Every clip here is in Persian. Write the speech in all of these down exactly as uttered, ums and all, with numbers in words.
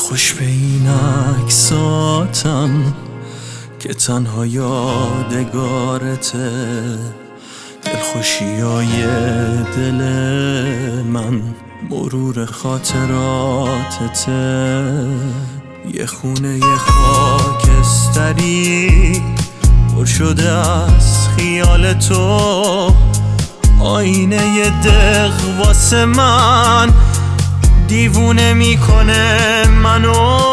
خوش به این عکساتم که تنها یادگارته، دلخوشیای دل من مرور خاطراتته. یه خونه یه خاکستری پر شده از خیال تو، آینه یه دق واسه من دیوونه میکنه منو.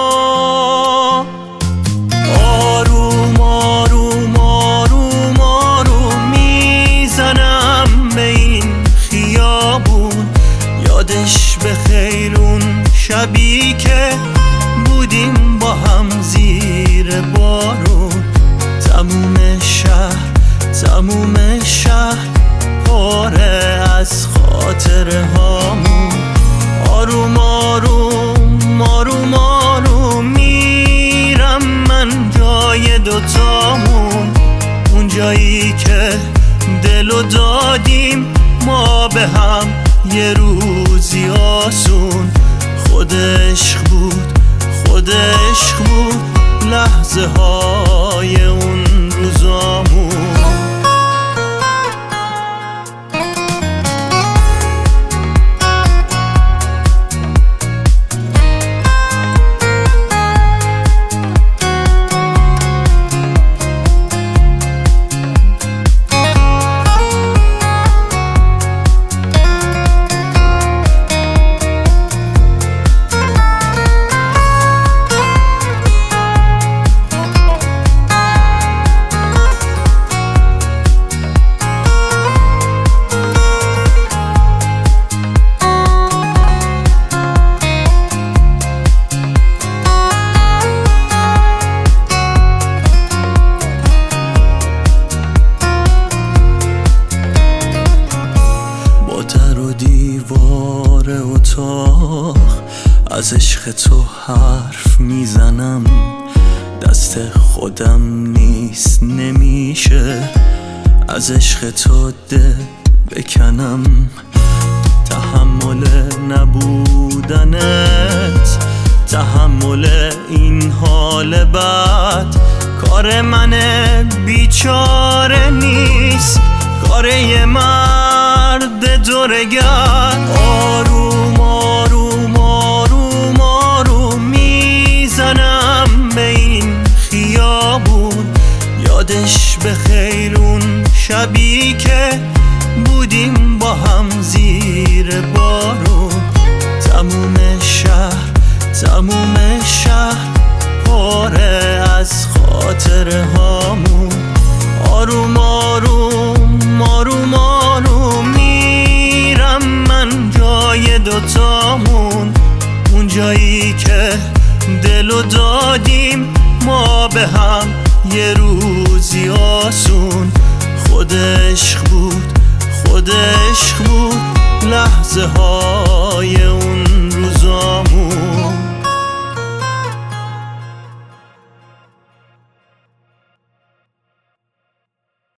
آروم آروم آروم آروم میزنم به این خیابون، یادش به خیر اون شبی که بودیم با هم زیر بارون. تموم شهر تموم شهر پاره از خاطره هامون. آروم آروم آروم آروم میرم من جای دوتامون، اون جایی که دلو دادیم ما به هم یه روزی آسون. خود عشق بود خود عشق بود لحظه های اون روزامون. دیوار اتاق از عشق تو حرف میزنم، دست خودم نیست نمیشه از عشق تو دل بکنم. تحمل نبودنت، تحمل این حال بد کار من بیچاره نیست، کار یه مرد دورگر. آروم آروم آروم آروم میزنم به این خیابون، یادش به خیر اون شبی که بودیم با هم زیر بارون. تموم شهر تموم شهر پاره از خاطره هامون. آروم آروم آروم آروم میرم من جای دوتامون، اون جایی که دلو دادیم ما به هم یه روزی آسون. خود عشق بود خود عشق بود لحظه های اون